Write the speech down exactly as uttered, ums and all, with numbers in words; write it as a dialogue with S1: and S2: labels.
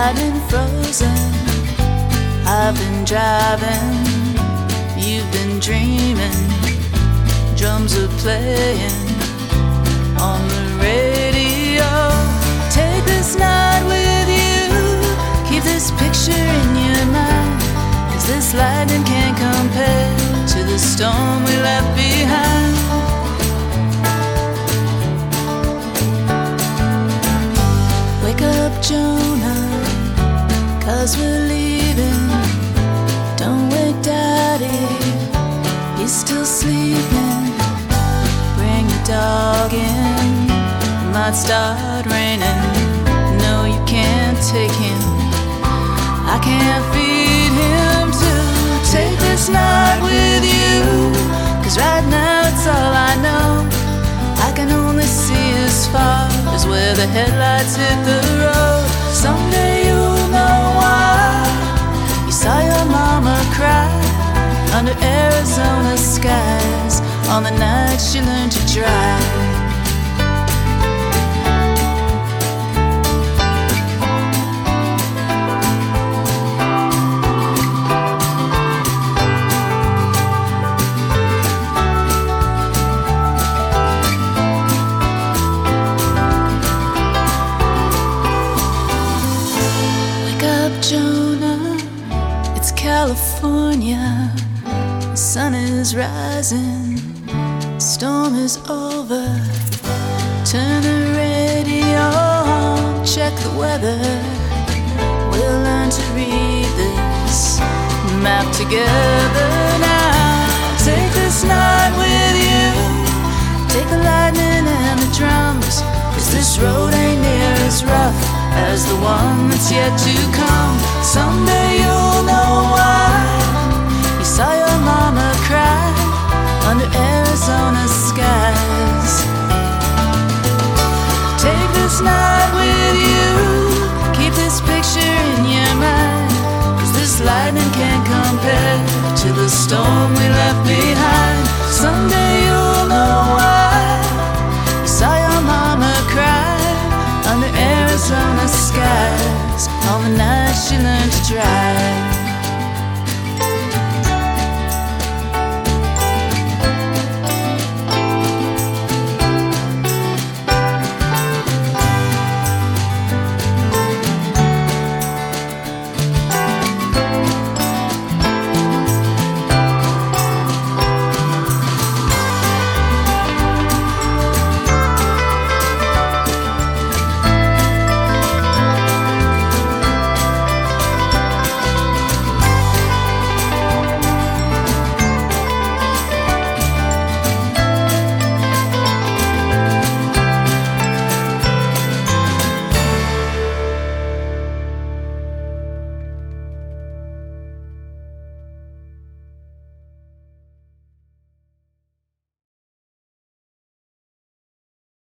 S1: lightning frozen. I've been driving, you've been dreaming. Drums are playing on the radio. Take this night with you, keep this picture in your mind, 'cause this lightning can't compare to the storm we left behind. Wake up, Jonah, 'cause we're leaving. Don't wake Daddy, he's still sleeping. Bring the dog in, it might start raining. No, you can't take him, I can't feed him too. Take this night with you, 'cause right now it's all I know. I can only see as far as where the headlights hit the road. Someday you'll know why you saw your mama cry under Arizona skies on the night she learned to drive. Jonah, it's California. The sun is rising, the storm is over. Turn the radio on, check the weather. We'll learn to read this map together now. Take this night with you, take the lightning and the drums, 'cause this road ain't near as rough as the one that's yet to come. Someday you'll know why you saw your mama cry under Arizona skies. Take this night with you, keep this picture in your mind, 'cause this lightning can't compare to the storm we left behind. Someday you'll know why you saw your mama cry under Arizona skies on the night she learned to drive.